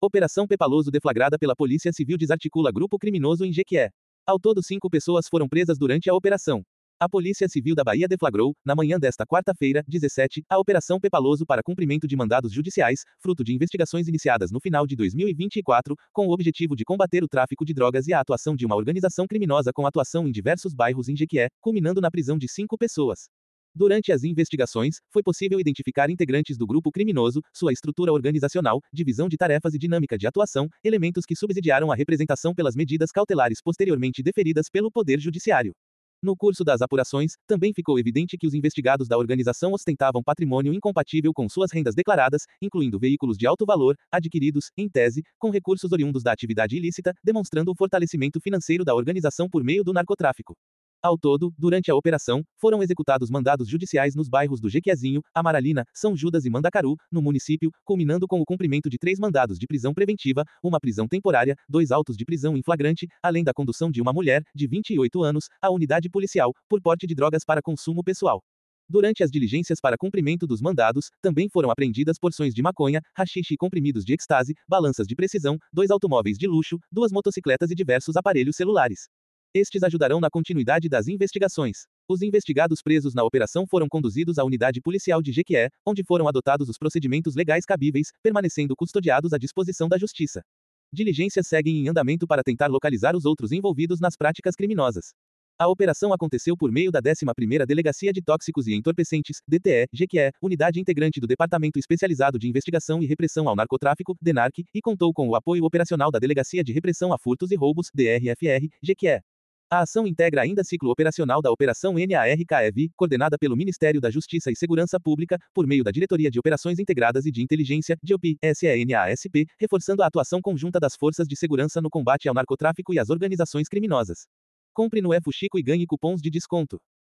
Operação Pepaloso deflagrada pela Polícia Civil desarticula grupo criminoso em Jequié. Ao todo 5 pessoas foram presas durante a operação. A Polícia Civil da Bahia deflagrou, na manhã desta quarta-feira, 17, a Operação Pepaloso para cumprimento de mandados judiciais, fruto de investigações iniciadas no final de 2024, com o objetivo de combater o tráfico de drogas e a atuação de uma organização criminosa com atuação em diversos bairros em Jequié, culminando na prisão de 5 pessoas. Durante as investigações, foi possível identificar integrantes do grupo criminoso, sua estrutura organizacional, divisão de tarefas e dinâmica de atuação, elementos que subsidiaram a representação pelas medidas cautelares posteriormente deferidas pelo Poder Judiciário. No curso das apurações, também ficou evidente que os investigados da organização ostentavam patrimônio incompatível com suas rendas declaradas, incluindo veículos de alto valor, adquiridos, em tese, com recursos oriundos da atividade ilícita, demonstrando o fortalecimento financeiro da organização por meio do narcotráfico. Ao todo, durante a operação, foram executados mandados judiciais nos bairros do Jequiézinho, Amaralina, São Judas e Mandacaru, no município, culminando com o cumprimento de 3 mandados de prisão preventiva, uma prisão temporária, 2 autos de prisão em flagrante, além da condução de uma mulher, de 28 anos, à unidade policial, por porte de drogas para consumo pessoal. Durante as diligências para cumprimento dos mandados, também foram apreendidas porções de maconha, haxixe e comprimidos de êxtase, balanças de precisão, 2 automóveis de luxo, 2 motocicletas e diversos aparelhos celulares. Estes ajudarão na continuidade das investigações. Os investigados presos na operação foram conduzidos à unidade policial de Jequié, onde foram adotados os procedimentos legais cabíveis, permanecendo custodiados à disposição da Justiça. Diligências seguem em andamento para tentar localizar os outros envolvidos nas práticas criminosas. A operação aconteceu por meio da 11ª Delegacia de Tóxicos e Entorpecentes, DTE, Jequié, unidade integrante do Departamento Especializado de Investigação e Repressão ao Narcotráfico, DENARC, e contou com o apoio operacional da Delegacia de Repressão a Furtos e Roubos, DRFR, Jequié. A ação integra ainda ciclo operacional da Operação NARKEV, coordenada pelo Ministério da Justiça e Segurança Pública, por meio da Diretoria de Operações Integradas e de Inteligência, DIOP, SENASP, reforçando a atuação conjunta das forças de segurança no combate ao narcotráfico e às organizações criminosas. Compre no Fuxico e ganhe cupons de desconto.